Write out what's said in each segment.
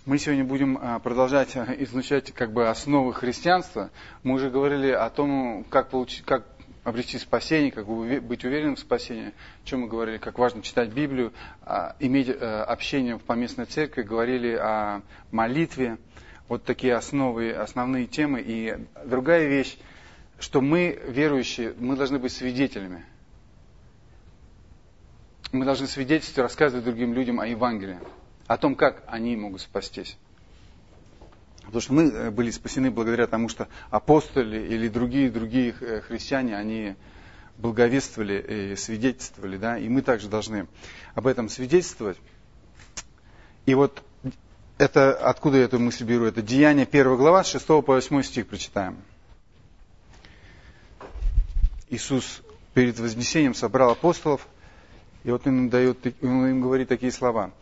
Мы сегодня будем продолжать изучать основы христианства. Мы уже говорили о том, как обрести спасение, как быть уверенным в спасении. О чем мы говорили, как важно читать Библию, иметь общение в поместной церкви. Говорили о молитве. Вот такие основные темы. И другая вещь, что мы, верующие, мы должны быть свидетелями. Мы должны свидетельствовать, рассказывать другим людям о Евангелии. О том, как они могут спастись. Потому что мы были спасены благодаря тому, что апостоли или другие христиане, они благовествовали и свидетельствовали, да, и мы также должны об этом свидетельствовать. И вот это, откуда я эту мысль беру, это Деяния 1 глава, с 6 по 8 стих прочитаем. Иисус перед вознесением собрал апостолов, и вот он им говорит такие слова.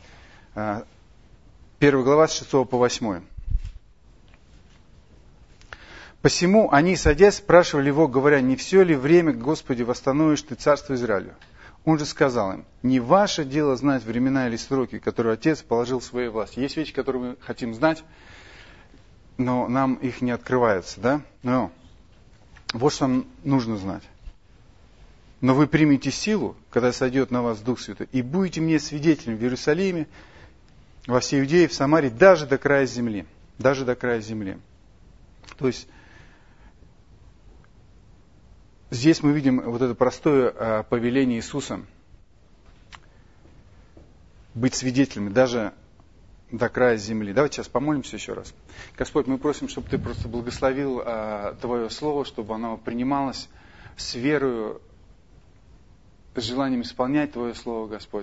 1 глава с 6 по 8. «Посему они, садясь, спрашивали его, говоря, не все ли время, Господи, восстановишь ты царство Израилю? Он же сказал им, не ваше дело знать времена или сроки, которые Отец положил в своей власти». Есть вещи, которые мы хотим знать, но нам их не открывается, да? Но вот что нам нужно знать. «Но вы примете силу, когда сойдет на вас Дух Святой, и будете мне свидетелями в Иерусалиме, во всей Иудее, в Самарии, даже до края земли». Даже до края земли. То есть, здесь мы видим вот это простое повеление Иисуса быть свидетелями даже до края земли. Давайте сейчас помолимся еще раз. Господь, мы просим, чтобы Ты просто благословил Твое Слово, чтобы оно принималось с верою, с желанием исполнять Твое Слово, Господь.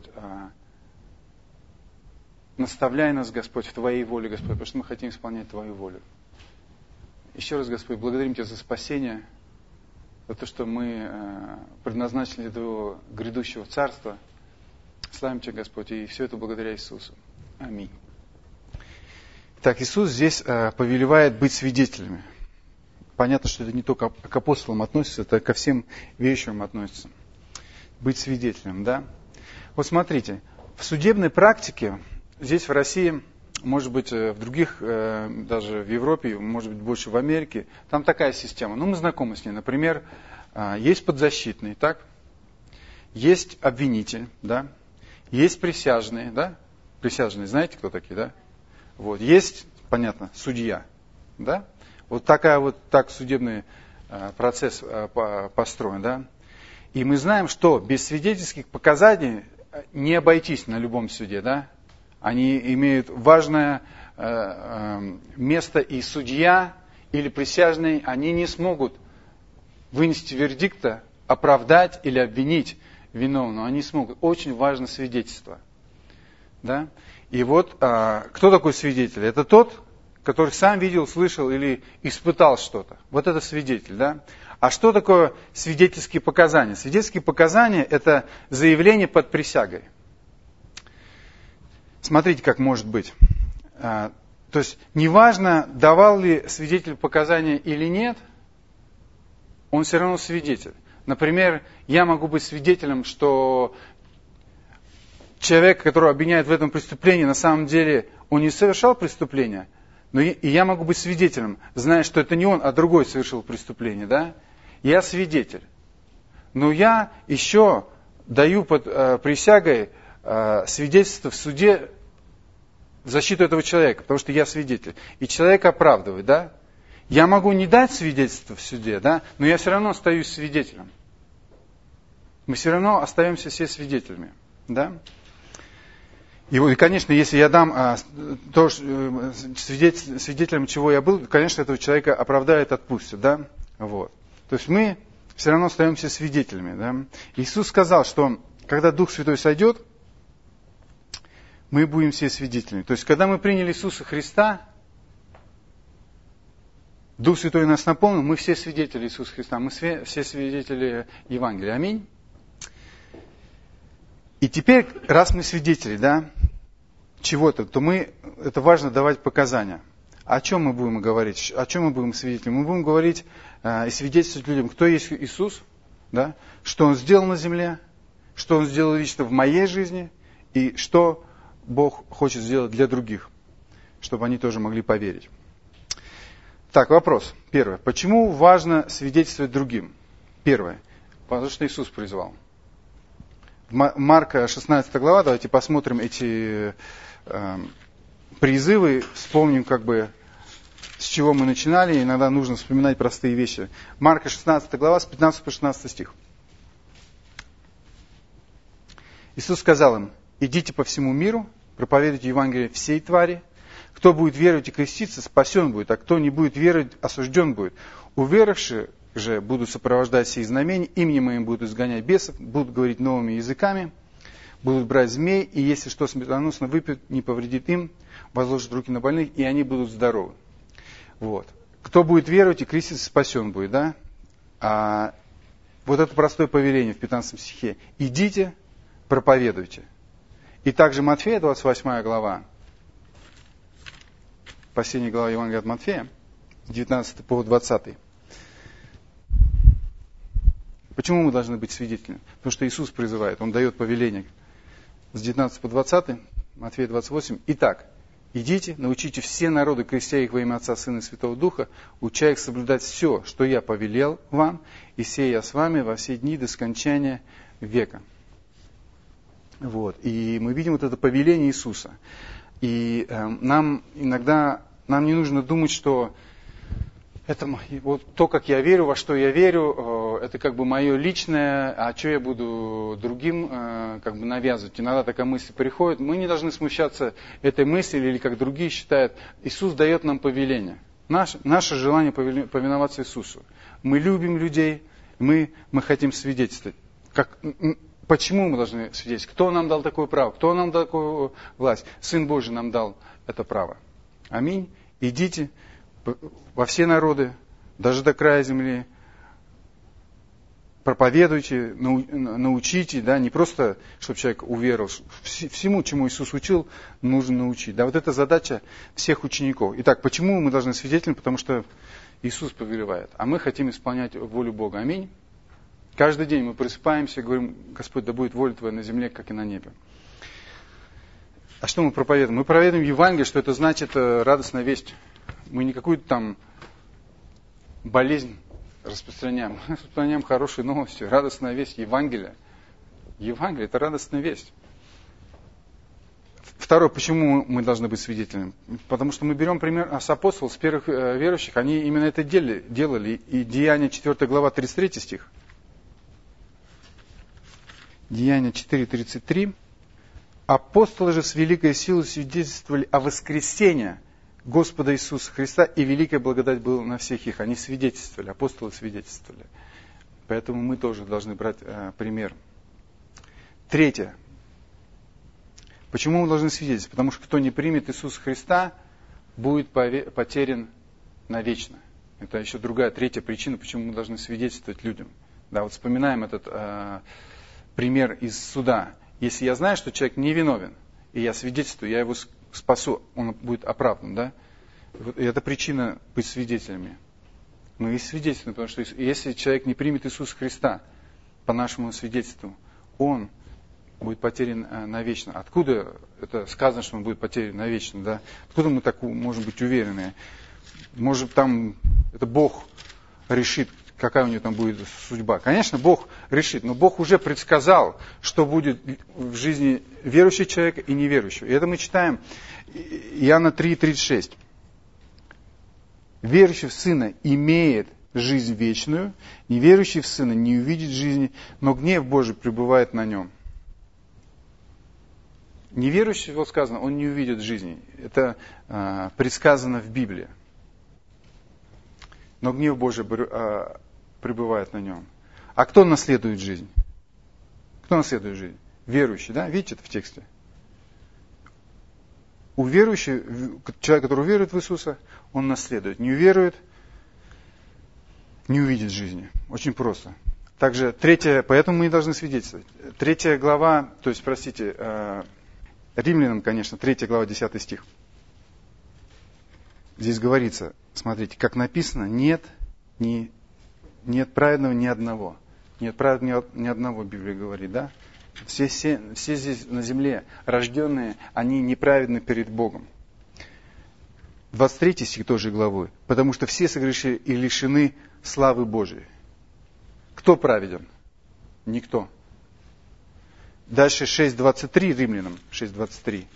Наставляй нас, Господь, в Твоей воле, Господь, потому что мы хотим исполнять Твою волю. Еще раз, Господь, благодарим Тебя за спасение, за то, что мы предназначены для Твоего грядущего Царства. Славим Тебя, Господь, и все это благодаря Иисусу. Аминь. Так, Иисус здесь повелевает быть свидетелями. Понятно, что это не только к апостолам относится, это ко всем верующим относится. Быть свидетелем, да? Вот смотрите, в судебной практике, здесь в России, может быть, в других, даже в Европе, может быть, больше в Америке, там такая система. Ну, мы знакомы с ней. Например, есть подзащитный, так? Есть обвинитель, да? Есть присяжные, да? Присяжные, знаете, кто такие, да? Вот. Есть, понятно, судья, да? Вот так судебный процесс построен, да? И мы знаем, что без свидетельских показаний не обойтись на любом суде, да? Они имеют важное место, и судья или присяжный, они не смогут вынести вердикта, оправдать или обвинить виновного. Они смогут. Очень важно свидетельство. Да? И вот кто такой свидетель? Это тот, который сам видел, слышал или испытал что-то. Вот это свидетель. Да? А что такое свидетельские показания? Свидетельские показания – это заявление под присягой. Смотрите, как может быть. То есть, неважно, давал ли свидетель показания или нет, он все равно свидетель. Например, я могу быть свидетелем, что человек, которого обвиняют в этом преступлении, на самом деле он не совершал преступление, но и я могу быть свидетелем, зная, что это не он, а другой совершил преступление. Да? Я свидетель. Но я еще даю под присягой свидетельство в суде в защиту этого человека, потому что я свидетель. И человек оправдывает, да? Я могу не дать свидетельство в суде, да? Но я все равно остаюсь свидетелем. Мы все равно остаемся все свидетелями, да? И, конечно, если я дам свидетелем, чего я был, конечно, этого человека оправдают, отпустят, да? Вот. То есть мы все равно остаемся свидетелями, да? Иисус сказал, что когда Дух Святой сойдет, мы будем все свидетелями. То есть, когда мы приняли Иисуса Христа, Дух Святой нас наполнил, мы все свидетели Иисуса Христа, мы все свидетели Евангелия. Аминь. И теперь, раз мы свидетели, да, чего-то, то это важно давать показания. О чем мы будем говорить? О чем мы будем свидетелем? Мы будем говорить и свидетельствовать людям, кто есть Иисус, да, что Он сделал на земле, что Он сделал лично в моей жизни, и что Бог хочет сделать для других. чтобы они тоже могли поверить. Так, вопрос. Первое. Почему важно свидетельствовать другим? Первое. Потому что Иисус призвал. Марка 16 глава, давайте посмотрим эти призывы, вспомним с чего мы начинали. Иногда нужно вспоминать простые вещи. Марка 16 глава, с 15 по 16 стих. Иисус сказал им: идите по всему миру, проповедуйте Евангелие всей твари. Кто будет веровать и креститься, спасен будет, а кто не будет веровать, осужден будет. Уверовавшие же будут сопровождать сии знамения, именем моим будут изгонять бесов, будут говорить новыми языками, будут брать змей, и если что смертоносно выпьют, не повредит им, возложат руки на больных, и они будут здоровы. Вот. Кто будет веровать и креститься, спасен будет, да? Вот это простое повеление в 15 стихе. Идите, проповедуйте. И также Матфея, 28 глава, последняя глава Евангелия от Матфея, 19 по 20. Почему мы должны быть свидетелями? Потому что Иисус призывает, Он дает повеление. С 19 по 20, Матфея 28. Итак, идите, научите все народы, крестя их во имя Отца, Сына и Святого Духа, уча их соблюдать все, что я повелел вам, и сей я с вами во все дни до скончания века. Вот. И мы видим вот это повеление Иисуса. И нам не нужно думать, что это вот то, как я верю, во что я верю, это мое личное, а что я буду другим навязывать. Иногда такая мысль приходит. Мы не должны смущаться этой мысли, или как другие считают. Иисус дает нам повеление. Наше желание повиноваться Иисусу. Мы любим людей, мы хотим свидетельствовать. Почему мы должны свидетельствовать? Кто нам дал такое право? Кто нам дал такую власть? Сын Божий нам дал это право. Аминь. Идите во все народы, даже до края земли. Проповедуйте, научите, да, не просто, чтобы человек уверовал. Всему, чему Иисус учил, нужно научить. Да, вот это задача всех учеников. Итак, почему мы должны свидетельствовать? Потому что Иисус повелевает, а мы хотим исполнять волю Бога. Аминь. Каждый день мы просыпаемся и говорим: Господь, да будет воля Твоя на земле, как и на небе. А что мы проповедуем? Мы проповедуем Евангелие, что это значит радостная весть. Мы не какую-то там болезнь распространяем. Мы распространяем хорошие новости, радостная весть, Евангелие. Евангелие – это радостная весть. Второе, почему мы должны быть свидетелями? Потому что мы берем пример с апостолов, с первых верующих, они именно это делали. И Деяния 4 глава, 33 стих. Деяния 4:33. Апостолы же с великой силой свидетельствовали о воскресении Господа Иисуса Христа, и великая благодать была на всех их. Они свидетельствовали, апостолы свидетельствовали. Поэтому мы тоже должны брать пример. Третье. Почему мы должны свидетельствовать? Потому что кто не примет Иисуса Христа, будет потерян навечно. Это еще другая, третья причина, почему мы должны свидетельствовать людям. Да, вот вспоминаем этот пример из суда. Если я знаю, что человек невиновен, и я свидетельствую, я его спасу, он будет оправдан, да? И это причина быть свидетелями. Мы и свидетельствуем, потому что если человек не примет Иисуса Христа по нашему свидетельству, он будет потерян навечно. Откуда это сказано, что он будет потерян навечно, да? Откуда мы так можем быть уверены? Может, там это Бог решит, какая у него там будет судьба. Конечно, Бог решит, но Бог уже предсказал, что будет в жизни верующего человека и неверующего. И это мы читаем Иоанна 3:36. Верующий в Сына имеет жизнь вечную, неверующий в Сына не увидит жизни, но гнев Божий пребывает на нем. Неверующий, вот сказано, он не увидит жизни. Это предсказано в Библии. Но гнев Божий пребывает на нем. А кто наследует жизнь? Кто наследует жизнь? Верующий, да? Видите это в тексте? У верующего, человек, который верует в Иисуса, он наследует. Не уверует, не увидит жизни. Очень просто. Также третья, поэтому мы и должны свидетельствовать. 3 глава, то есть, простите, Римлянам, конечно, 3 глава, 10 стих. Здесь говорится, смотрите, как написано, нет праведного ни одного. Нет праведного ни одного, Библия говорит, да? Все здесь на земле рожденные, они неправедны перед Богом. 23 стих той же главы. Потому что все согрешили и лишены славы Божией. Кто праведен? Никто. Дальше 6.23 Римлянам. 6.23.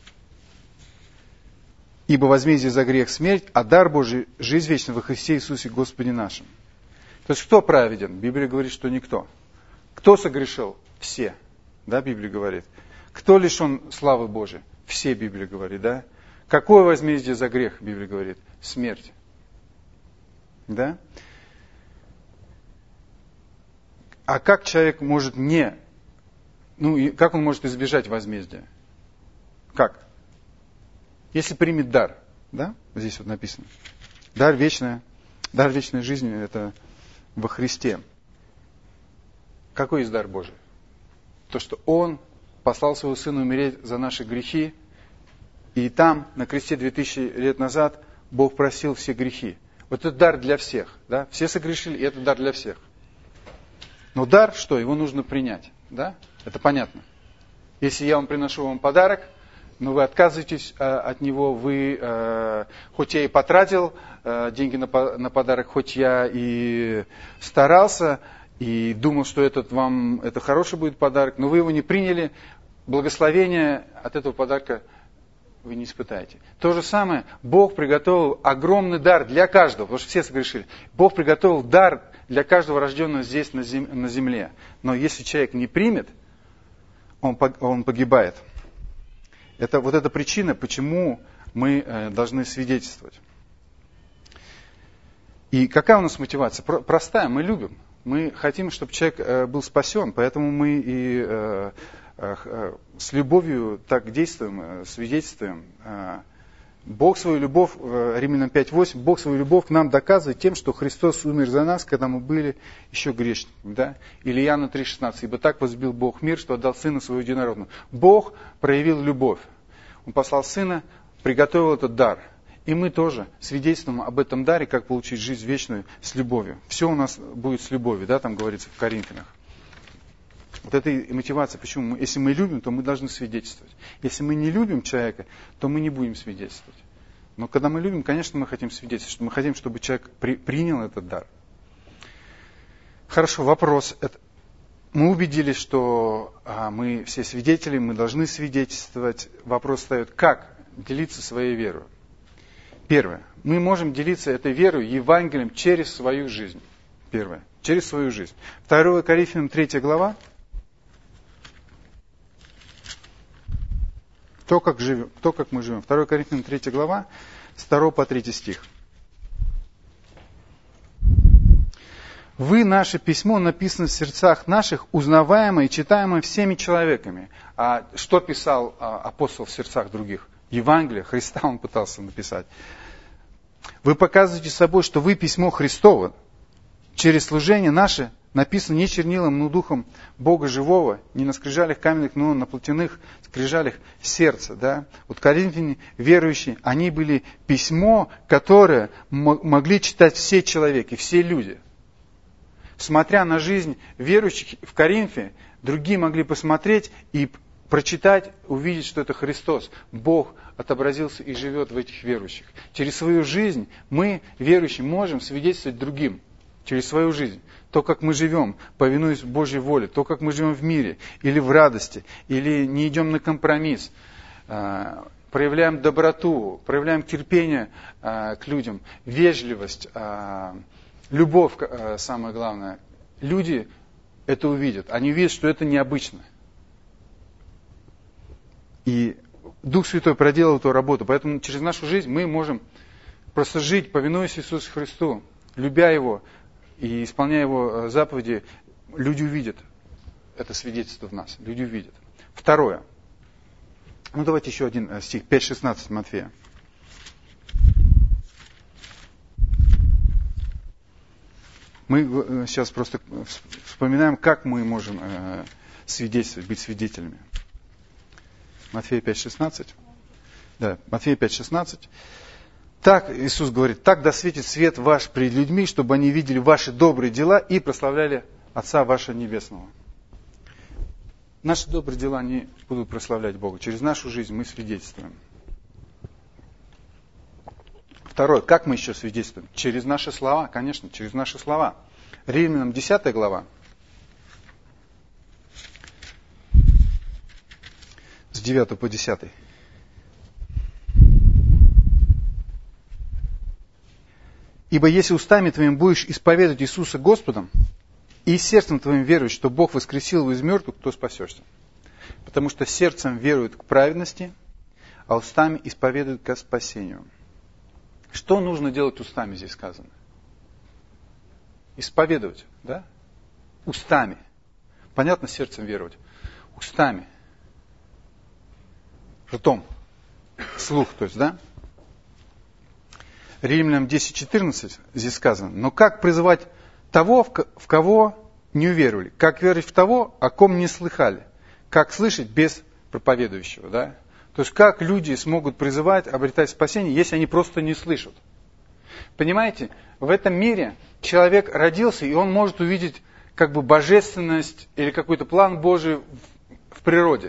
Ибо возмездие за грех смерть, а дар Божий жизнь вечная во Христе Иисусе Господе нашим. То есть кто праведен? Библия говорит, что никто. Кто согрешил? Все. Да, Библия говорит. Кто лишен славы Божией? Все, Библия говорит, да? Какое возмездие за грех, Библия говорит? Смерть. Да? А как человек может как он может избежать возмездия? Как? Если примет дар, да? Здесь вот написано. Дар вечной жизни — это во Христе. Какой есть дар Божий? То, что Он послал Своего Сына умереть за наши грехи, и там, на кресте 2000 лет назад, Бог просил все грехи. Вот это дар для всех. Да? Все согрешили, и это дар для всех. Но дар, что? Его нужно принять. Да? Это понятно. Если я приношу вам подарок, но вы отказываетесь от него, хоть я и потратил деньги на подарок, хоть я и старался, и думал, что это хороший будет подарок, но вы его не приняли, благословения от этого подарка вы не испытаете. То же самое, Бог приготовил огромный дар для каждого, потому что все согрешили. Бог приготовил дар для каждого рожденного здесь на земле. Но если человек не примет, он погибает. Это вот эта причина, почему мы должны свидетельствовать. И какая у нас мотивация? Простая, мы любим. Мы хотим, чтобы человек был спасен, поэтому мы и с любовью так действуем, свидетельствуем. Бог свою любовь, Римлянам 5.8, Бог свою любовь к нам доказывает тем, что Христос умер за нас, когда мы были еще грешниками. Да? Или Иоанна 3.16, ибо так возлюбил Бог мир, что отдал Сына Своего Единородного. Бог проявил любовь. Он послал Сына, приготовил этот дар. И мы тоже свидетельствуем об этом даре, как получить жизнь вечную с любовью. Все у нас будет с любовью, да, там говорится в Коринфянах. Вот это и мотивация. Почему? Если мы любим, то мы должны свидетельствовать. Если мы не любим человека, то мы не будем свидетельствовать. Но когда мы любим, конечно, мы хотим свидетельствовать. Мы хотим, чтобы человек принял этот дар. Хорошо, вопрос. Мы убедились, что мы все свидетели, мы должны свидетельствовать. Вопрос встает, как делиться своей верой? Первое. Мы можем делиться этой верой, Евангелием, через свою жизнь. Первое. Через свою жизнь. 2 Коринфянам 3 глава. То, как мы живем. 2 Коринфянам 3 глава, с 2 по 3 стих. Вы, наше письмо, написано в сердцах наших, узнаваемое и читаемое всеми человеками. А что писал апостол в сердцах других? Евангелие, Христа он пытался написать. Вы показываете собой, что вы письмо Христово. Через служение наше написано не чернилом, но духом Бога живого, не на скрижалях каменных, но на плотяных скрижалях сердца. Да? Вот коринфяне, верующие, они были письмо, которое могли читать все человеки, все люди. Смотря на жизнь верующих в Коринфе, другие могли посмотреть и прочитать, увидеть, что это Христос. Бог отобразился и живет в этих верующих. Через свою жизнь мы, верующие, можем свидетельствовать другим. Через свою жизнь. То, как мы живем, повинуясь Божьей воле. То, как мы живем в мире. Или в радости. Или не идем на компромисс. Проявляем доброту. Проявляем терпение к людям. Вежливость. Любовь, самое главное. Люди это увидят. Они увидят, что это необычно. И Дух Святой проделал эту работу. Поэтому через нашу жизнь мы можем просто жить, повинуясь Иисусу Христу, любя Его и исполняя Его заповеди. Люди увидят это свидетельство в нас. Люди увидят. Второе. Давайте еще один стих. 5:16 Матфея. Мы сейчас просто вспоминаем, как мы можем свидетельствовать, быть свидетелями. Матфея 5:16. Да, Матфея 5:16. Так, Иисус говорит, так да светит свет ваш пред людьми, чтобы они видели ваши добрые дела и прославляли Отца вашего Небесного. Наши добрые дела не будут прославлять Бога. Через нашу жизнь мы свидетельствуем. Второе, как мы еще свидетельствуем? Через наши слова, конечно, через наши слова. Римлянам 10 глава, с 9 по 10. «Ибо если устами твоими будешь исповедовать Иисуса Господом, и сердцем твоим веруешь, что Бог воскресил его из мертвых, то спасешься. Потому что сердцем веруют к праведности, а устами исповедуют ко спасению». Что нужно делать устами, здесь сказано? Исповедовать, да? Устами. Понятно, сердцем веровать. Устами. Ртом. Слух, то есть, да? Римлянам 10:14 здесь сказано: «Но как призывать того, в кого не уверовали? Как верить в того, о ком не слыхали? Как слышать без проповедующего?» Да? То есть, как люди смогут призывать, обретать спасение, если они просто не слышат? Понимаете, в этом мире человек родился, и он может увидеть как бы божественность или какой-то план Божий в природе.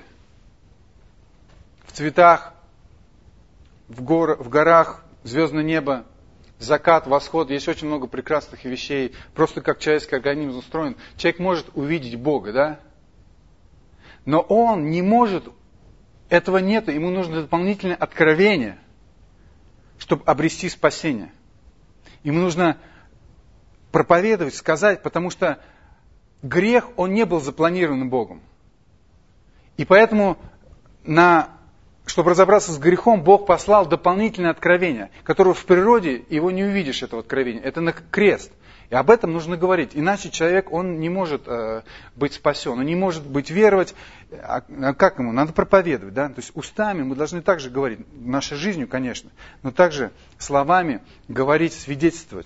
В цветах, в горах, звездное небо, закат, восход. Есть очень много прекрасных вещей. Просто как человеческий организм устроен. Человек может увидеть Бога, да? Но он не может, этого нет, ему нужно дополнительное откровение, чтобы обрести спасение. Ему нужно проповедовать, сказать, потому что грех, он не был запланирован Богом. И поэтому, чтобы разобраться с грехом, Бог послал дополнительное откровение, которого в природе его не увидишь, этого откровения. Это на крест. И об этом нужно говорить. Иначе человек, он не может быть спасен, он не может быть веровать. А как ему? Надо проповедовать. Да? То есть устами мы должны также говорить, нашей жизнью, конечно, но также словами говорить, свидетельствовать.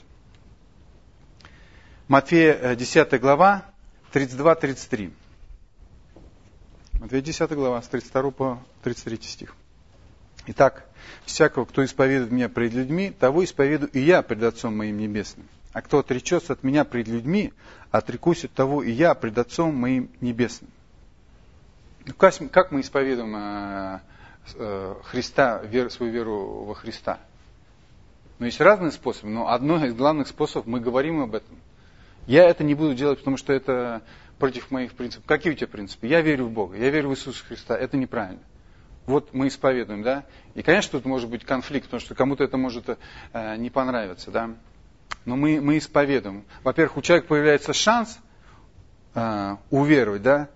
Матфея 10 глава, 32-33. Матфея 10 глава, с 32 по 33 стих. «Итак, всякого, кто исповедует меня пред людьми, того исповедую и я пред Отцом моим небесным. А кто отречется от меня пред людьми, отрекусь от того и я пред Отцом моим небесным». Как мы исповедуем Христа, свою веру во Христа? Есть разные способы, но одно из главных способов, мы говорим об этом. Я это не буду делать, потому что это против моих принципов. Какие у тебя принципы? Я верю в Бога, я верю в Иисуса Христа. Это неправильно. Вот мы исповедуем, да? И, конечно, тут может быть конфликт, потому что кому-то это может не понравиться, да? Но мы исповедуем. Во-первых, у человека появляется шанс уверовать, да?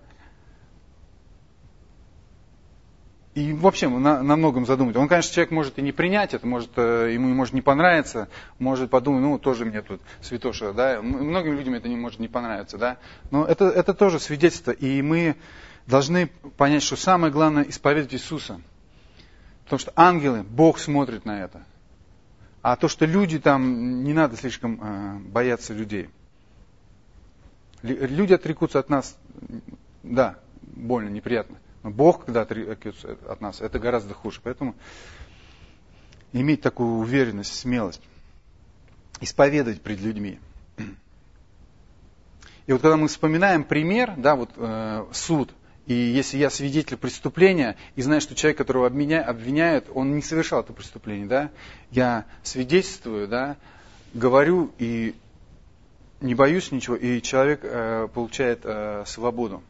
И вообще на многом задумать. Он, конечно, человек может и не принять это, ему может не понравиться, может подумать, тоже мне тут святоша, да. Многим людям это может не понравиться, да. Но это тоже свидетельство, и мы должны понять, что самое главное исповедовать Иисуса. Потому что ангелы, Бог смотрит на это. А то, что люди там, не надо слишком бояться людей. Люди отрекутся от нас, да, больно, неприятно. Но Бог, когда отрекется от нас, это гораздо хуже. Поэтому иметь такую уверенность, смелость, исповедовать пред людьми. И вот когда мы вспоминаем пример, да, суд, и если я свидетель преступления, и знаю, что человек, которого обвиняют, он не совершал это преступление, да, я свидетельствую, да, говорю и не боюсь ничего, и человек получает свободу.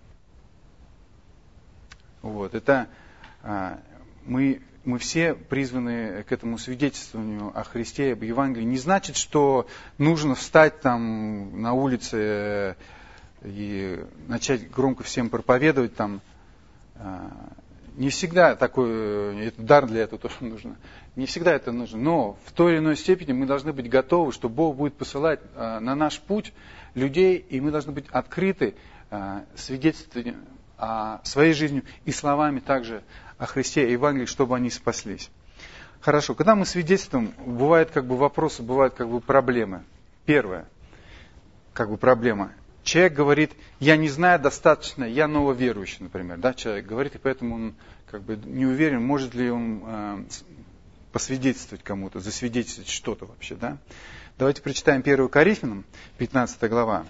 Это мы все призваны к этому свидетельствованию о Христе, об Евангелии. Не значит, что нужно встать там на улице и начать громко всем проповедовать там. Не всегда такой дар для этого тоже нужно. Не всегда это нужно. Но в той или иной степени мы должны быть готовы, что Бог будет посылать на наш путь людей, и мы должны быть открыты свидетельствованию своей жизнью и словами также о Христе и Евангелии, чтобы они спаслись. Хорошо, когда мы свидетельствуем, бывают вопросы, бывают проблемы. Первое, проблема. Человек говорит, я не знаю достаточно, я нововерующий, например, да, человек говорит, и поэтому он не уверен, может ли он посвидетельствовать кому-то, засвидетельствовать что-то вообще, да. Давайте прочитаем 1 Коринфянам, 15 глава.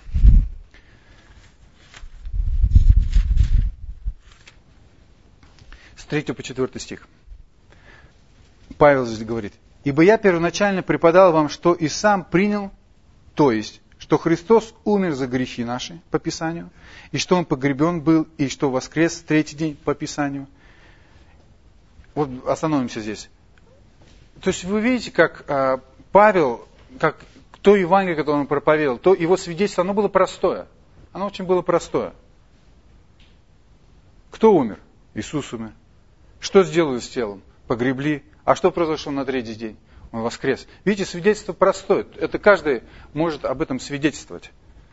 С 3 по 4 стих. Павел здесь говорит, Ибо я первоначально преподал вам, что и сам принял, то есть, что Христос умер за грехи наши по Писанию, и что Он погребен был, и что воскрес в третий день по Писанию. Вот остановимся здесь. То есть вы видите, как Павел, как то Евангелие, которое он проповедовал, то его свидетельство, оно было простое. Оно очень было простое. Кто умер? Иисус умер. Что сделали с телом? Погребли. А что произошло на третий день? Он воскрес. Видите, свидетельство простое. Это каждый может об этом свидетельствовать.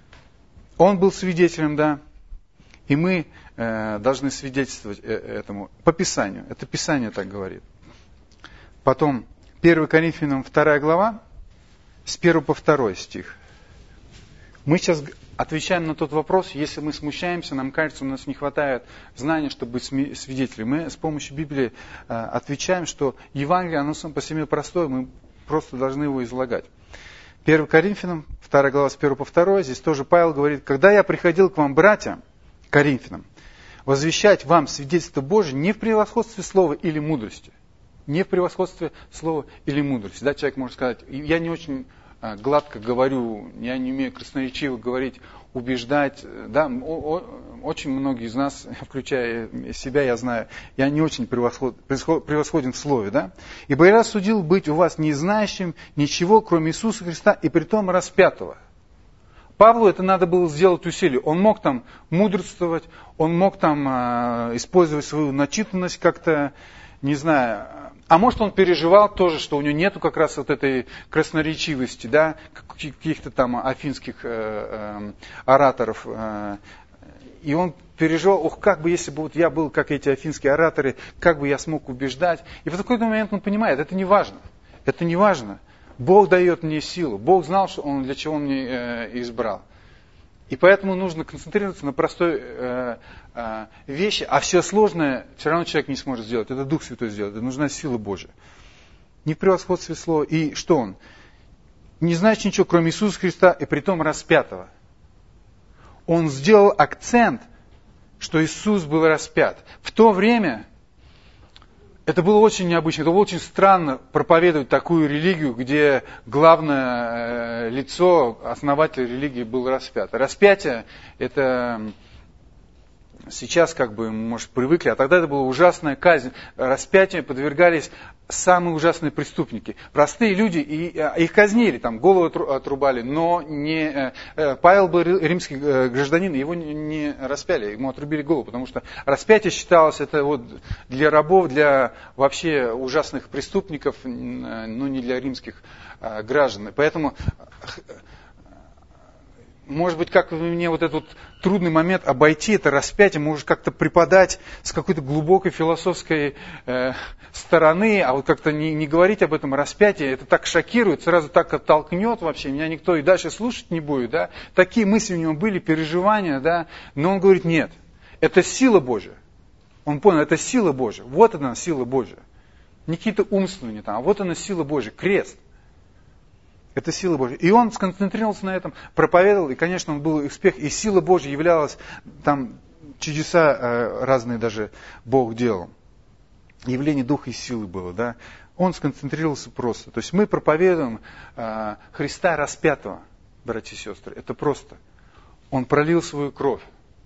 Он был свидетелем, да. И мы должны свидетельствовать этому по Писанию. Это Писание так говорит. Потом 1 Коринфянам 2 глава, с 1 по 2 стих. Мы сейчас отвечаем на тот вопрос, если мы смущаемся, нам кажется, у нас не хватает знания, чтобы быть свидетелем. Мы с помощью Библии отвечаем, что Евангелие, оно само по себе простое, мы просто должны его излагать. 1 Коринфянам, 2 глава, с 1 по 2, здесь тоже Павел говорит: «Когда я приходил к вам, братья, Коринфянам, возвещать вам свидетельство Божие не в превосходстве слова или мудрости». Не в превосходстве слова или мудрости. Да, человек может сказать: я не очень гладко говорю, я не умею красноречиво говорить, убеждать. Да, очень многие из нас, включая себя, я знаю, я не очень превосходен в слове. Да? «Ибо я рассудил быть у вас не знающим ничего, кроме Иисуса Христа, и притом распятого». Павлу это надо было сделать усилие. Он мог там мудрствовать, он мог там использовать свою начитанность как-то, не знаю. А может, он переживал тоже, что у него нету как раз вот этой красноречивости, да, каких-то там афинских ораторов. И он переживал: как бы, если бы вот я был, как эти афинские ораторы, как бы я смог убеждать. И в какой-то момент он понимает: это не важно. Это не важно. Бог дает мне силу. Бог знал, что Он для чего меня избрал. И поэтому нужно концентрироваться на простой вещи, а все сложное все равно человек не сможет сделать. Это Дух Святой сделает, это нужна сила Божия. Не в превосходстве слова. И что он? Не знаешь ничего, кроме Иисуса Христа, и притом распятого. Он сделал акцент, что Иисус был распят. В то время это было очень необычно, это было очень странно проповедовать такую религию, где главное лицо, основатель религии был распят. Распятие это сейчас как бы, может, привыкли, а тогда это была ужасная казнь. Распятию подвергались самые ужасные преступники. Простые люди, и их казнили, там голову отрубали, но не... Павел был римский гражданин, его не распяли, ему отрубили голову, потому что распятие считалось это вот для рабов, для вообще ужасных преступников, но не для римских граждан. Поэтому... Может быть, как мне вот этот трудный момент обойти, это распятие, может как-то преподать с какой-то глубокой философской стороны, а вот как-то не говорить об этом распятии, это так шокирует, сразу так оттолкнет вообще, меня никто и дальше слушать не будет, да. Такие мысли у него были, переживания, да, но он говорит: нет, это сила Божия. Он понял, это сила Божия, вот она сила Божия. Не какие-то умствования там, а вот она сила Божия, крест. Это сила Божья. И он сконцентрировался на этом, проповедовал, и, конечно, он был успех, и сила Божья являлась, там чудеса разные даже Бог делал. Явление Духа и силы было, да. Он сконцентрировался просто. То есть мы проповедуем Христа распятого, братья и сестры. Это просто. Он пролил свою кровь.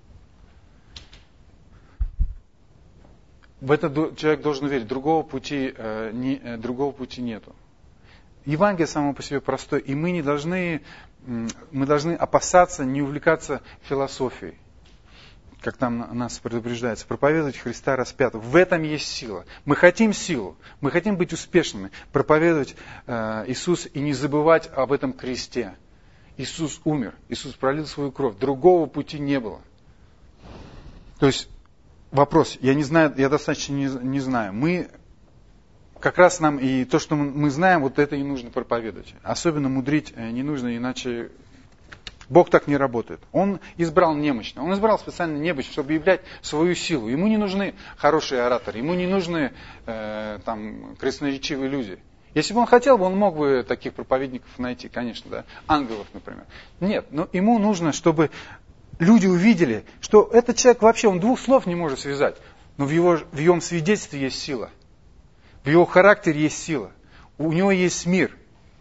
В это человек должен верить. Другого пути нету. Евангелие само по себе простое, и мы должны опасаться, не увлекаться философией, как там нас предупреждается, проповедовать Христа распятого. В этом есть сила. Мы хотим силу, мы хотим быть успешными, проповедовать Иисуса и не забывать об этом кресте. Иисус умер, Иисус пролил свою кровь, другого пути не было. То есть вопрос, я не знаю, я достаточно не знаю. Как раз нам и то, что мы знаем, вот это и нужно проповедовать. Особенно мудрить не нужно, иначе Бог так не работает. Он избрал немощного. Он избрал специально немощного, чтобы являть свою силу. Ему не нужны хорошие ораторы, ему не нужны красноречивые люди. Если бы он хотел, он мог бы таких проповедников найти, конечно, да, ангелов, например. Нет, но ему нужно, чтобы люди увидели, что этот человек вообще, он двух слов не может связать, но в его свидетельстве есть сила. В его характере есть сила. у него есть мир.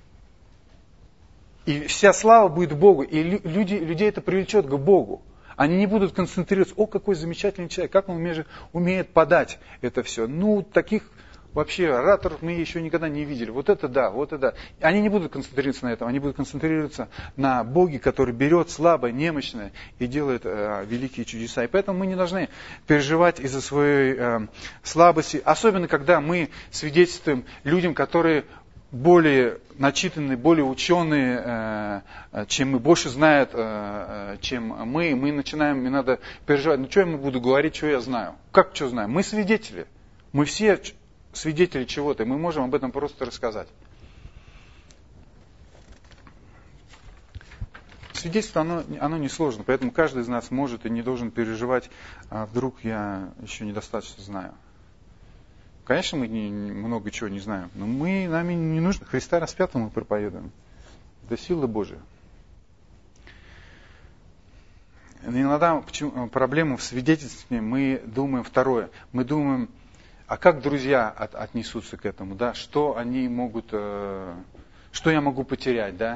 И вся слава будет Богу. И людей это привлечет к Богу. Они не будут концентрироваться, о, какой замечательный человек, как он умеет подать это все. Ну, таких вообще ораторов мы еще никогда не видели. Вот это да, вот это да. Они не будут концентрироваться на этом, они будут концентрироваться на Боге, который берет слабое, немощное и делает великие чудеса. И поэтому мы не должны переживать из-за своей слабости, особенно когда мы свидетельствуем людям, которые более начитанные, более ученые, чем мы, больше знают, чем мы начинаем, мне надо переживать, ну что я ему буду говорить, что я знаю? Как что знаю? Мы свидетели. Мы все свидетели чего-то, и мы можем об этом просто рассказать. Свидетельство, оно несложно, поэтому каждый из нас может и не должен переживать, а вдруг я еще недостаточно знаю. Конечно, мы много чего не знаем, но нам не нужно. Христа распятого мы проповедуем. Это сила Божия. Иногда проблема в свидетельстве, мы думаем второе. Мы думаем, а как друзья отнесутся к этому, да? Что они могут, что я могу потерять, да?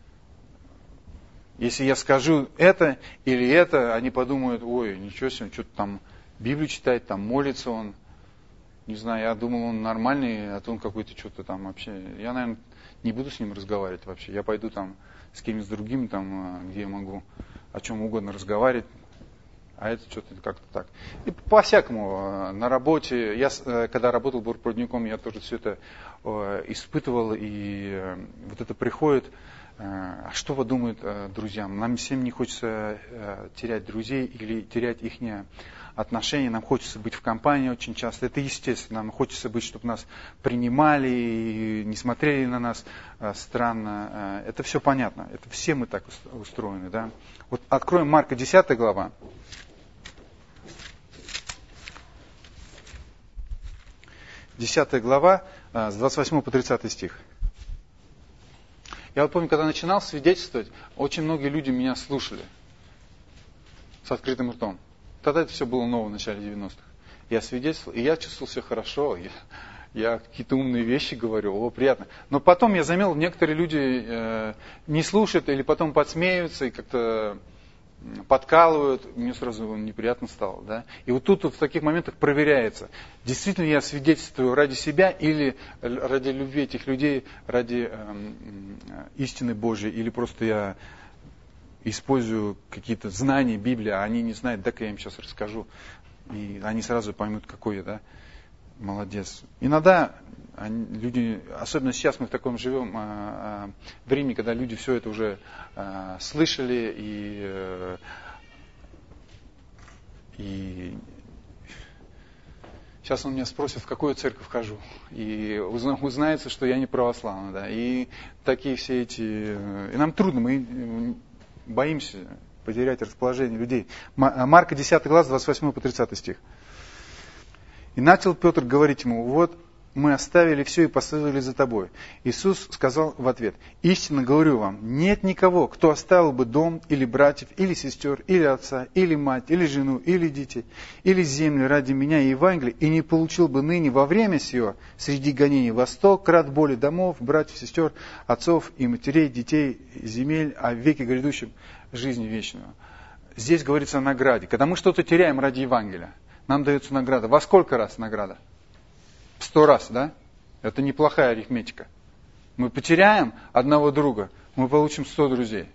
Если я скажу это или это, они подумают, ой, ничего себе, что-то там Библию читает, там молится он. Не знаю, я думал, он нормальный, а то он какой-то что-то там вообще. Я, наверное, не буду с ним разговаривать вообще. Я пойду там с кем-нибудь другим, там, где я могу о чем угодно разговаривать. А это что-то как-то так. И по-всякому. На работе, я когда работал бортпроводником, я тоже все это испытывал. И вот это приходит. А что подумают друзьям? Нам всем не хочется терять друзей или терять их отношения. Нам хочется быть в компании очень часто. Это естественно. Нам хочется быть, чтобы нас принимали и не смотрели на нас странно. Это все понятно. Это все мы так устроены. Да? Вот откроем Марка 10 глава. 10 глава, с 28 по 30 стих. Я вот помню, когда начинал свидетельствовать, очень многие люди меня слушали с открытым ртом. Тогда это все было ново в начале 90-х. Я свидетельствовал, и я чувствовал себя хорошо. Я какие-то умные вещи говорю, приятно. Но потом я заметил, некоторые люди не слушают или потом подсмеиваются и как-то подкалывают. Мне сразу неприятно стало. Да? И вот тут в таких моментах проверяется, действительно я свидетельствую ради себя или ради любви этих людей, ради истины Божьей, или просто я использую какие-то знания Библии, а они не знают, так я им сейчас расскажу. И они сразу поймут, какой я, да, молодец. Иногда люди, особенно сейчас мы в таком живем времени, когда люди все это уже слышали и сейчас он меня спросит, в какую церковь хожу. И узнается, что я не православный. Да. И такие все эти... И нам трудно, мы боимся потерять расположение людей. Марка 10 глава, 28 по 30 стих. И начал Петр говорить ему, вот мы оставили все и последовали за тобой. Иисус сказал в ответ, истинно говорю вам, нет никого, кто оставил бы дом, или братьев, или сестер, или отца, или мать, или жену, или детей, или землю ради меня и Евангелия, и не получил бы ныне во время сего среди гонений во 100 крат более домов, братьев, сестер, отцов и матерей, детей, земель, а в веке грядущем жизни вечную. Здесь говорится о награде. Когда мы что-то теряем ради Евангелия, нам дается награда. Во сколько раз награда? 100 раз, да? Это неплохая арифметика. Мы потеряем одного друга, мы получим 100 друзей.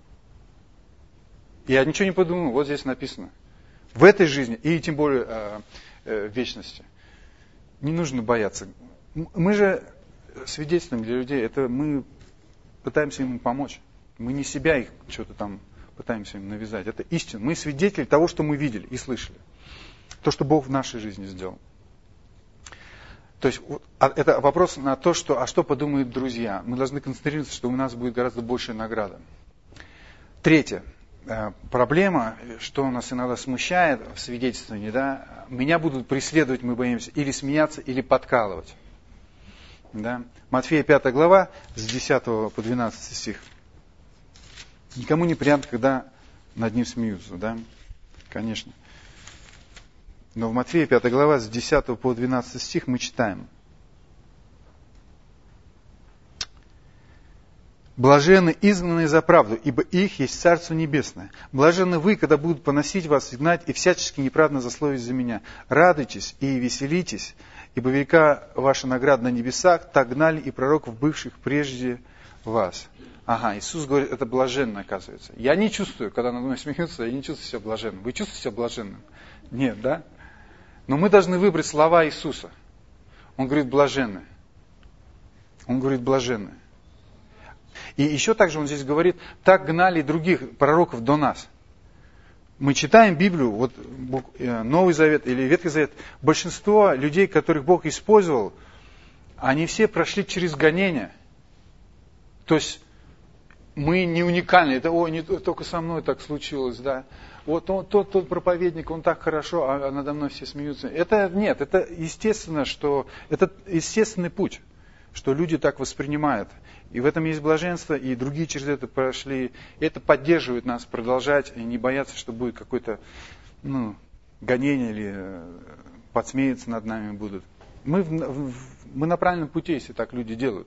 Я ничего не подумал, вот здесь написано. В этой жизни, и тем более в вечности. Не нужно бояться. Мы же свидетельствуем для людей, это мы пытаемся им помочь. Мы не себя их что-то там пытаемся им навязать. Это истина. Мы свидетели того, что мы видели и слышали. То, что Бог в нашей жизни сделал. То есть это вопрос на то, что подумают друзья. Мы должны концентрироваться, что у нас будет гораздо большая награда. Третье. Проблема, что нас иногда смущает в свидетельствовании, да, меня будут преследовать, мы боимся, или смеяться, или подкалывать. Да? Матфея 5 глава, с 10 по 12 стих. Никому неприятно, когда над ним смеются, да? Конечно. Но в Матфея 5 глава, с 10 по 12 стих мы читаем. Блаженны изгнанные за правду, ибо их есть Царство Небесное. Блаженны вы, когда будут поносить вас, гнать и всячески неправедно злословить за меня. Радуйтесь и веселитесь, ибо велика ваша награда на небесах, так гнали и пророков, бывших прежде вас. Ага, Иисус говорит, это блаженно, оказывается. Я не чувствую, когда надо мной смеются, я не чувствую себя блаженным. Вы чувствуете себя блаженным? Нет, да? Но мы должны выбрать слова Иисуса. Он говорит, блаженны. Он говорит, блаженны. И еще также он здесь говорит, так гнали других пророков до нас. Мы читаем Библию, вот Новый Завет или Ветхий Завет, большинство людей, которых Бог использовал, они все прошли через гонения. То есть мы не уникальны, это не только со мной так случилось, да. Вот тот проповедник, он так хорошо, а надо мной все смеются. Это нет, это естественно, что это естественный путь, что люди так воспринимают. И в этом есть блаженство, и другие через это прошли. И это поддерживает нас продолжать и не бояться, что будет какое-то гонение или подсмеяться над нами будут. Мы на правильном пути, если так люди делают.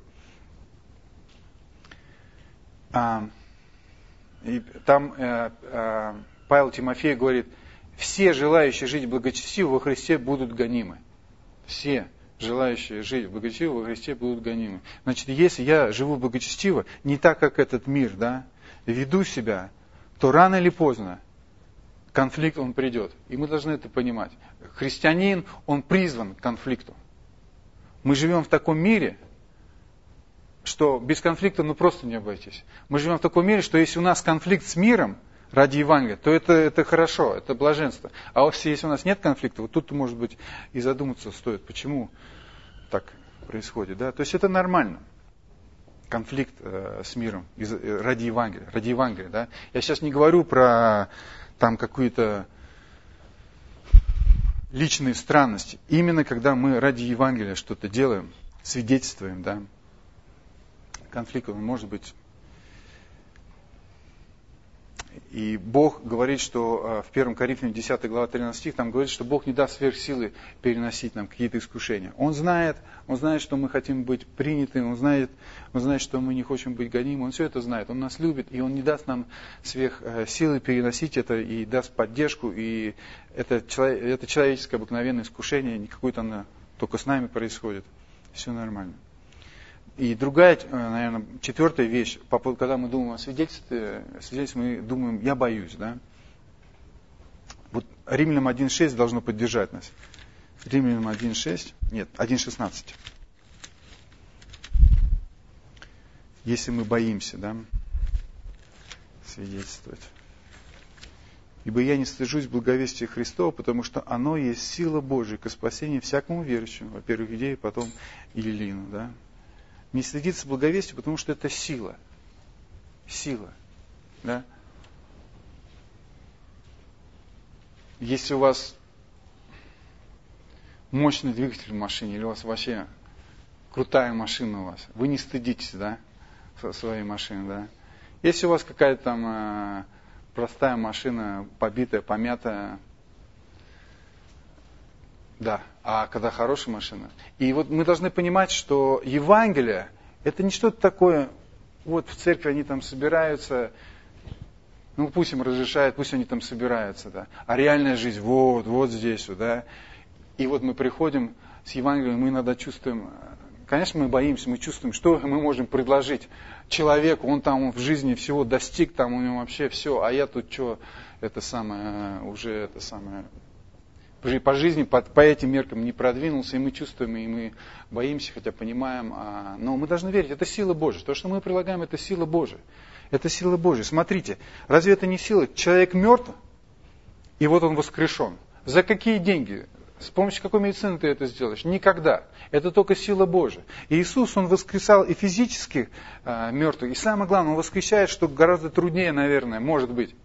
И там Павел Тимофею говорит, все желающие жить благочестиво во Христе будут гонимы. Все желающие жить благочестиво во Христе будут гонимы. Значит, если я живу благочестиво, не так, как этот мир, да, веду себя, то рано или поздно конфликт, он придет. И мы должны это понимать. Христианин, он призван к конфликту. Мы живем в таком мире, что без конфликта просто не обойтись. Мы живем в таком мире, что если у нас конфликт с миром ради Евангелия, то это хорошо, это блаженство. А вот если у нас нет конфликта, вот тут, может быть, и задуматься стоит, почему так происходит. Да? То есть это нормально. Конфликт с миром ради Евангелия. Ради Евангелия, да? Я сейчас не говорю про там какие-то личные странности. Именно когда мы ради Евангелия что-то делаем, свидетельствуем, да, конфликт, он может быть. И Бог говорит, что в 1 Коринфянам 10 глава 13 стих, там говорит, что Бог не даст сверхсилы переносить нам какие-то искушения. Он знает, что мы хотим быть приняты, Он знает, что мы не хотим быть гонимы, Он все это знает, Он нас любит, и Он не даст нам сверхсилы переносить это, и даст поддержку, и это человеческое обыкновенное искушение, не какое-то оно только с нами происходит. Все нормально. И другая, наверное, четвертая вещь, когда мы думаем о свидетельстве, мы думаем, я боюсь, да. Вот Римлянам 1.6 должно поддержать нас. Римлянам 1.16. Если мы боимся, да, свидетельствовать. Ибо я не стыжусь благовестия Христова, потому что оно есть сила Божия ко спасению всякому верующему, во-первых, иудею, потом и эллину, да. Не стыдиться благовестию, потому что это сила. Сила. Да? Если у вас мощный двигатель в машине, или у вас вообще крутая машина у вас, вы не стыдитесь, да, своей машины, да. Если у вас какая-то там простая машина, побитая, помятая, да, а когда хорошая машина. И вот мы должны понимать, что Евангелие это не что-то такое, вот в церкви они там собираются, пусть им разрешают, пусть они там собираются, да. А реальная жизнь вот здесь, да. И вот мы приходим с Евангелием, мы иногда чувствуем, конечно, мы боимся, мы чувствуем, что мы можем предложить человеку, он там в жизни всего достиг, там у него вообще все, а я тут что, по жизни, по этим меркам не продвинулся, и мы чувствуем, и мы боимся, хотя понимаем. Но мы должны верить, это сила Божья. То, что мы предлагаем, это сила Божья. Это сила Божья. Смотрите, разве это не сила? Человек мертв, и вот он воскрешен. За какие деньги? С помощью какой медицины ты это сделаешь? Никогда. Это только сила Божья. И Иисус, Он воскресал и физически мертвых, и самое главное, Он воскрешает, что гораздо труднее, наверное, может быть,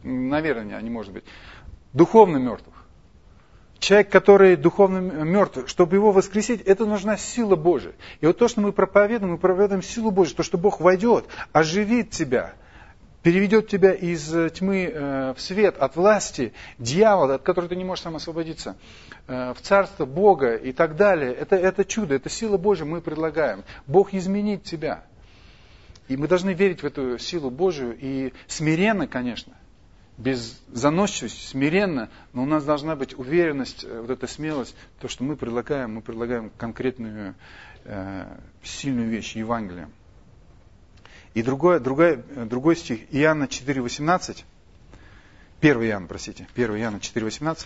духовно мертвых. Человек, который духовно мертв, чтобы его воскресить, это нужна сила Божия. И вот то, что мы проповедуем силу Божию, то, что Бог войдет, оживит тебя, переведет тебя из тьмы в свет, от власти дьявола, от которой ты не можешь сам освободиться, в царство Бога и так далее. Это чудо, это сила Божия мы предлагаем. Бог изменит тебя. И мы должны верить в эту силу Божию и смиренно, конечно, без заносчивости, смиренно, но у нас должна быть уверенность, вот эта смелость, то, что мы предлагаем конкретную сильную вещь, Евангелие. И другой стих, Иоанна 4,18, 1 Иоанна 4,18.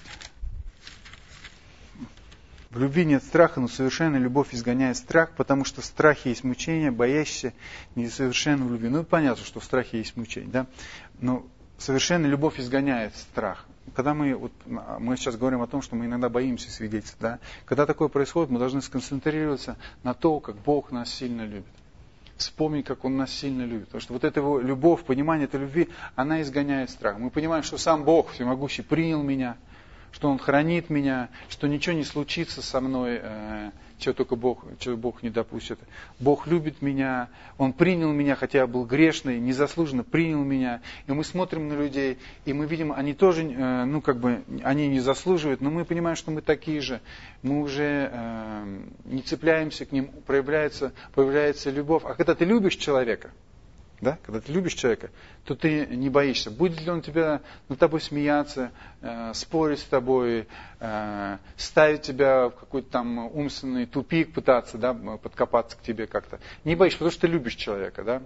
В любви нет страха, но совершенная любовь изгоняет страх, потому что в страхе есть мучение, боящийся несовершенной любви. Ну, понятно, что в страхе есть мучение, да? Но совершенная любовь изгоняет страх. Когда мы сейчас говорим о том, что мы иногда боимся свидетельств, да? Когда такое происходит, мы должны сконцентрироваться на том, как Бог нас сильно любит. Вспомнить, как Он нас сильно любит. Потому что вот эта его любовь, понимание этой любви, она изгоняет страх. Мы понимаем, что сам Бог всемогущий принял меня, что Он хранит меня, что ничего не случится со мной, чего Бог не допустит. Бог любит меня, Он принял меня, хотя я был грешный, незаслуженно принял меня. И мы смотрим на людей, и мы видим, они тоже, они не заслуживают, но мы понимаем, что мы такие же. Мы уже не цепляемся к ним, появляется любовь. А когда ты любишь человека, да? Когда ты любишь человека, то ты не боишься. Будет ли он над тобой смеяться, спорить с тобой, ставить тебя в какой-то там умственный тупик, пытаться, да, подкопаться к тебе как-то. Не боишься, потому что ты любишь человека. Да?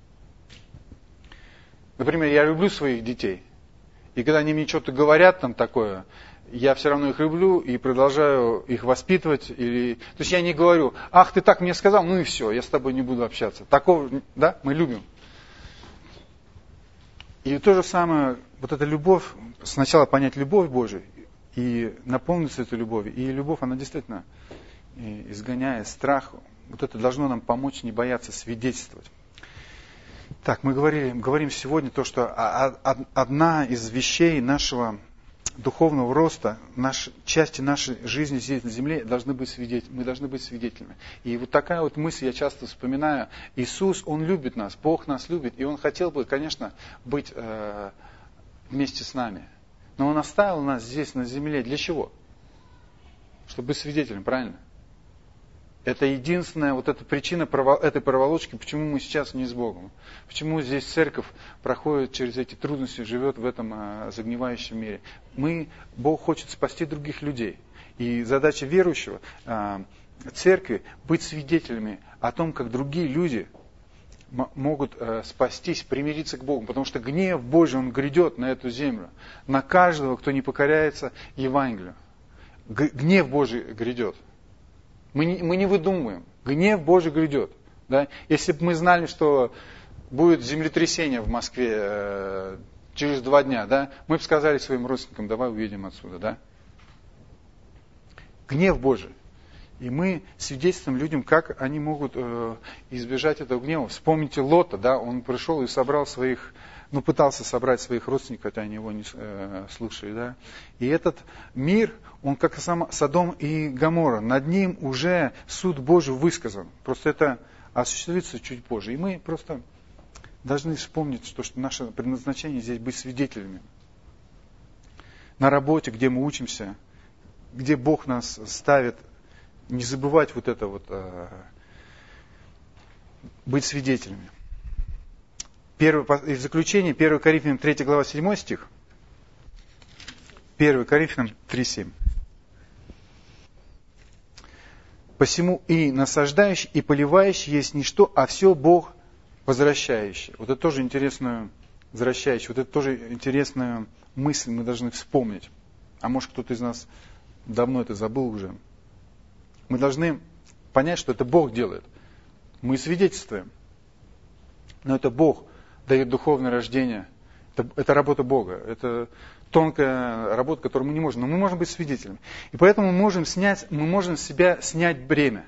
Например, я люблю своих детей. И когда они мне что-то говорят там такое, я все равно их люблю и продолжаю их воспитывать. То есть я не говорю, ах, ты так мне сказал, ну и все, я с тобой не буду общаться. Такого, да, мы любим. И то же самое, вот эта любовь, сначала понять любовь Божию и наполниться этой любовью. И любовь, она действительно изгоняет страх. Вот это должно нам помочь не бояться свидетельствовать. Так, мы говорим сегодня то, что одна из вещей нашего духовного роста, части нашей жизни здесь на земле мы должны быть свидетелями. И вот такая вот мысль я часто вспоминаю. Иисус, Он любит нас, Бог нас любит, и Он хотел бы, конечно, быть вместе с нами. Но Он оставил нас здесь на земле для чего? Чтобы быть свидетелем, правильно? Это единственная вот эта причина этой проволочки, почему мы сейчас не с Богом. Почему здесь церковь проходит через эти трудности, живет в этом загнивающем мире. Бог хочет спасти других людей. И задача верующего, церкви, быть свидетелями о том, как другие люди могут спастись, примириться к Богу. Потому что гнев Божий, он грядет на эту землю. На каждого, кто не покоряется Евангелию. Гнев Божий грядет. Мы не выдумываем. Гнев Божий грядет. Да? Если бы мы знали, что будет землетрясение в Москве через 2 дня, да, мы бы сказали своим родственникам, давай уедем отсюда. Да? Гнев Божий. И мы свидетельствуем людям, как они могут избежать этого гнева. Вспомните Лота, да, он пришел и собрал пытался собрать своих родственников, хотя они его не слушали. Да? И этот мир, он как Содом и Гоморра. Над ним уже суд Божий высказан. Просто это осуществится чуть позже. И мы просто должны вспомнить, что наше предназначение здесь быть свидетелями. На работе, где мы учимся, где Бог нас ставит, не забывать вот это вот, быть свидетелями. И в заключение 1 Коринфянам 3 глава 7 стих. 1 Коринфянам 3:7. Посему и насаждающий, и поливающий есть не что, а все Бог возвращающий. Вот это тоже интересную мысль мы должны вспомнить. А может, кто-то из нас давно это забыл уже. Мы должны понять, что это Бог делает. Мы свидетельствуем. Но это Бог дает духовное рождение. Это работа Бога. Это тонкая работа, которую мы не можем. Но мы можем быть свидетелями. И поэтому мы можем с себя снять бремя.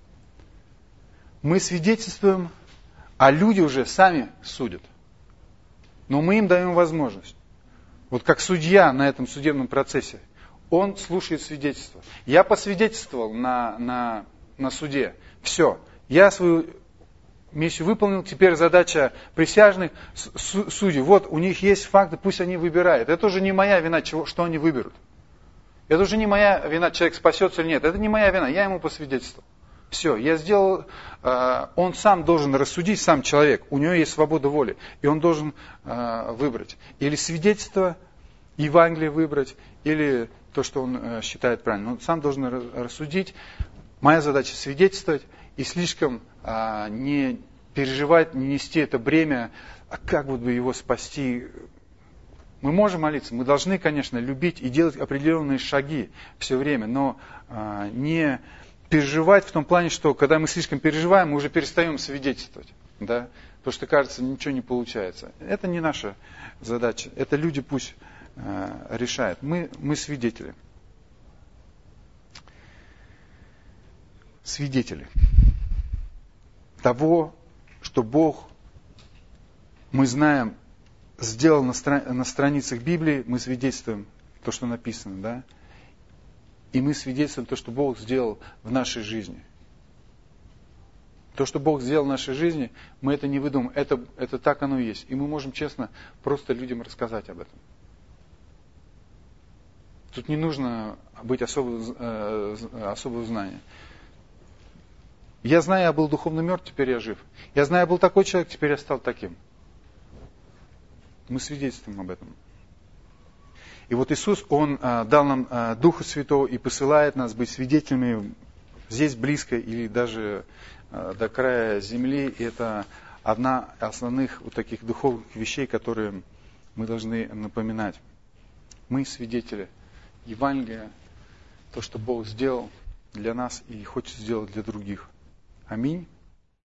Мы свидетельствуем, а люди уже сами судят. Но мы им даем возможность. Вот как судья на этом судебном процессе. Он слушает свидетельства. Я посвидетельствовал на суде. Все. Я свою миссию выполнил. Теперь задача присяжных, судей. Вот у них есть факты, пусть они выбирают. Это уже не моя вина, что они выберут. Это уже не моя вина, человек спасется или нет. Это не моя вина, я ему посвидетельствовал. Все, я сделал, он сам должен рассудить, сам человек, у него есть свобода воли, и он должен выбрать. Или свидетельство, Евангелие выбрать, или то, что он считает правильным. Он сам должен рассудить. Моя задача свидетельствовать и слишком не переживать, не нести это бремя, а как вот бы его спасти. Мы можем молиться, мы должны, конечно, любить и делать определенные шаги все время, но не переживать в том плане, что когда мы слишком переживаем, мы уже перестаем свидетельствовать. Да? Потому что, кажется, ничего не получается. Это не наша задача. Это люди пусть решают. Мы свидетели. Свидетели того, что Бог, мы знаем, сделал на страницах Библии, мы свидетельствуем то, что написано, да? И мы свидетельствуем то, что Бог сделал в нашей жизни. То, что Бог сделал в нашей жизни, мы это не выдумаем, это так оно и есть. И мы можем честно просто людям рассказать об этом. Тут не нужно быть особого знания. Я знаю, я был духовно мертв, теперь я жив. Я знаю, я был такой человек, теперь я стал таким. Мы свидетельствуем об этом. И вот Иисус, Он дал нам Духа Святого и посылает нас быть свидетелями здесь близко или даже до края земли. И это одна из основных вот таких духовных вещей, которые мы должны напоминать. Мы свидетели Евангелия, то, что Бог сделал для нас и хочет сделать для других. Аминь.